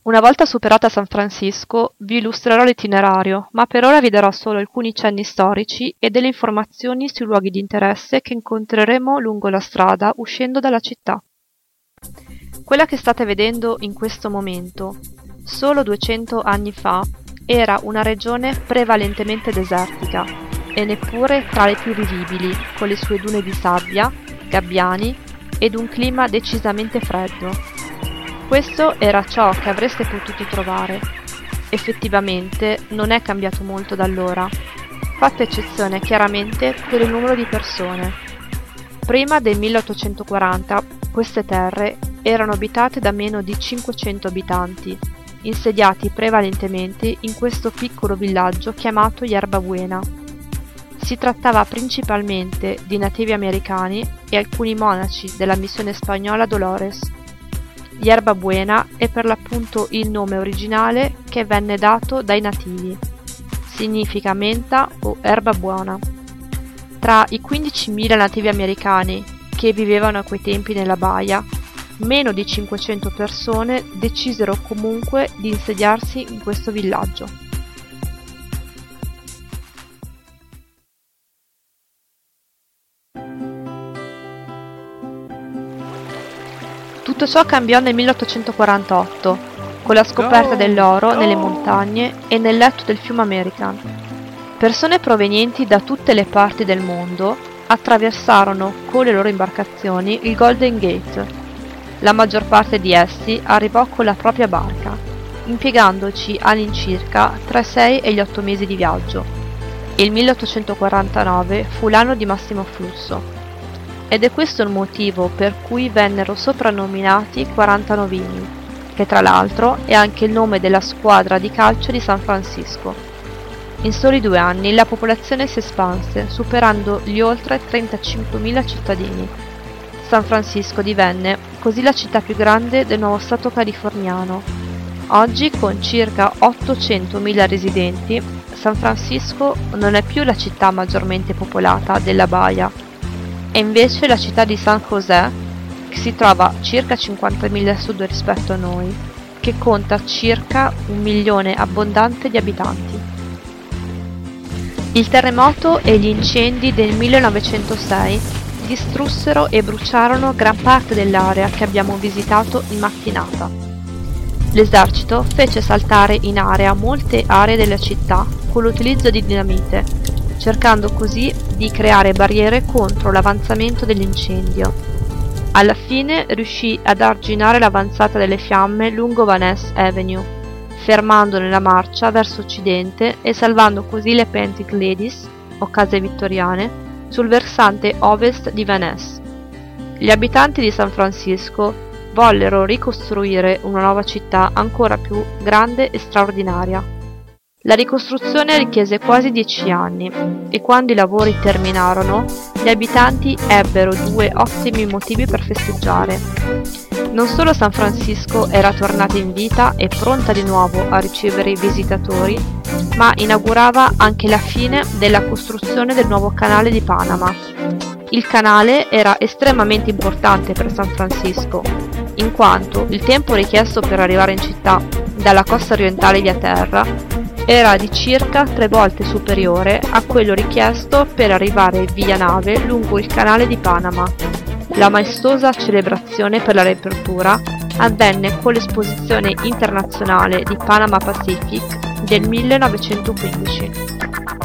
Una volta superata San Francisco, vi illustrerò l'itinerario, ma per ora vi darò solo alcuni cenni storici e delle informazioni sui luoghi di interesse che incontreremo lungo la strada uscendo dalla città. Quella che state vedendo in questo momento, solo 200 anni fa, era una regione prevalentemente desertica e neppure tra le più vivibili, con le sue dune di sabbia, gabbiani ed un clima decisamente freddo. Questo era ciò che avreste potuto trovare. Effettivamente non è cambiato molto da allora, fatta eccezione chiaramente per il numero di persone. Prima del 1840 queste terre erano abitate da meno di 500 abitanti, insediati prevalentemente in questo piccolo villaggio chiamato Yerba Buena. Si trattava principalmente di nativi americani e alcuni monaci della missione spagnola Dolores. Yerba Buena è per l'appunto il nome originale che venne dato dai nativi. Significa menta o erba buona. Tra i 15.000 nativi americani che vivevano a quei tempi nella baia, meno di 500 persone decisero comunque di insediarsi in questo villaggio. Tutto ciò cambiò nel 1848, con la scoperta dell'oro nelle montagne e nel letto del fiume American. Persone provenienti da tutte le parti del mondo attraversarono con le loro imbarcazioni il Golden Gate. La maggior parte di essi arrivò con la propria barca, impiegandoci all'incirca tra i 6 e gli 8 mesi di viaggio. Il 1849 fu l'anno di massimo flusso. Ed è questo il motivo per cui vennero soprannominati 40 Novini, che tra l'altro è anche il nome della squadra di calcio di San Francisco. In soli 2 anni la popolazione si espanse, superando gli oltre 35.000 cittadini. San Francisco divenne così la città più grande del nuovo stato californiano. Oggi, con circa 800.000 residenti, San Francisco non è più la città maggiormente popolata della Baia, è invece la città di San José, che si trova circa 50.000 a sud rispetto a noi, che conta circa 1 milione abbondante di abitanti. Il terremoto e gli incendi del 1906 distrussero e bruciarono gran parte dell'area che abbiamo visitato in mattinata. L'esercito fece saltare in area molte aree della città con l'utilizzo di dinamite, cercando così di creare barriere contro l'avanzamento dell'incendio. Alla fine riuscì ad arginare l'avanzata delle fiamme lungo Van Ness Avenue, fermandone la marcia verso occidente e salvando così le Painted Ladies, o case vittoriane, sul versante ovest di Van Ness. Gli abitanti di San Francisco vollero ricostruire una nuova città ancora più grande e straordinaria. La ricostruzione richiese quasi 10 anni e quando i lavori terminarono, gli abitanti ebbero 2 ottimi motivi per festeggiare. Non solo San Francisco era tornata in vita e pronta di nuovo a ricevere i visitatori, ma inaugurava anche la fine della costruzione del nuovo canale di Panama. Il canale era estremamente importante per San Francisco, in quanto il tempo richiesto per arrivare in città dalla costa orientale via terra era di circa 3 volte superiore a quello richiesto per arrivare via nave lungo il canale di Panama. La maestosa celebrazione per la riapertura avvenne con l'esposizione internazionale di Panama Pacific del 1915.